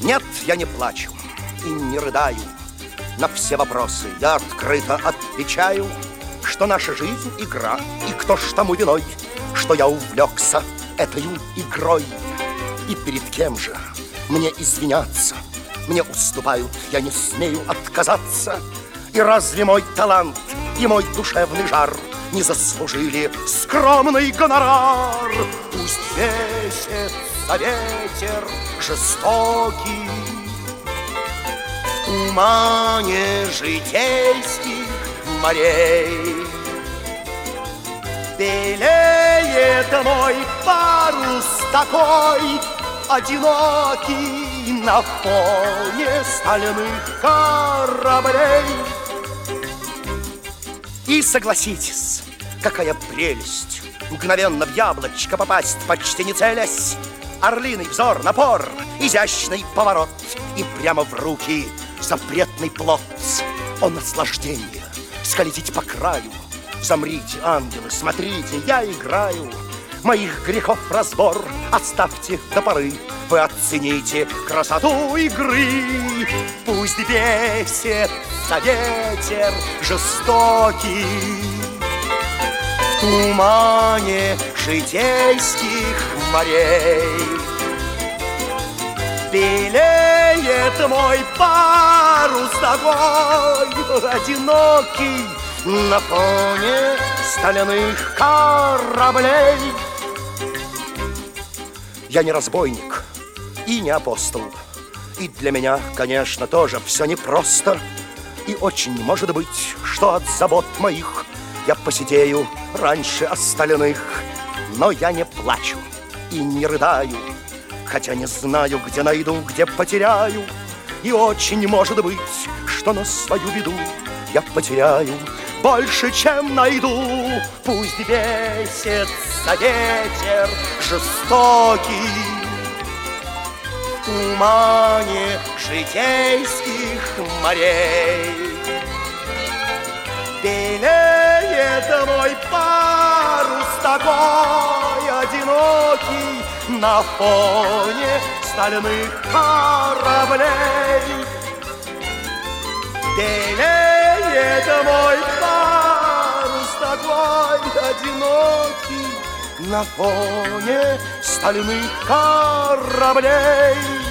Нет, я не плачу и не рыдаю. На все вопросы я открыто отвечаю, что наша жизнь — игра, и кто ж тому виной, что я увлекся этою игрой. И перед кем же мне извиняться? Мне уступают, я не смею отказаться. И разве мой талант и мой душевный жар не заслужили скромный гонорар? Пусть бесится ветер жестокий в тумане житейских морей. Белеет мой парус такой одинокий на фоне стальных кораблей. И согласитесь, какая прелесть мгновенно в яблочко попасть, почти не целясь. Орлиный взор, напор, изящный поворот, и прямо в руки запретный плод. О, наслаждение, скользите по краю. Замрите, ангелы, смотрите, я играю. Моих грехов разбор оставьте до поры. Вы оцените красоту игры. Пусть бесится ветер жестокий в тумане житейских морей. Белеет мой парус такой одинокий на фоне стальных кораблей. Я не разбойник и не апостол, и для меня, конечно, тоже все непросто. И очень может быть, что от забот моих я посидею раньше остальных. Но я не плачу и не рыдаю, хотя не знаю, где найду, где потеряю. И очень может быть, что на свою беду я потеряю больше, чем найду. Пусть бесится ветер жестокий в тумане житейских морей. Белеет мой парус такой одинокий на фоне стальных кораблей. Белеет мой парус такой одинокий на фоне стальных кораблей.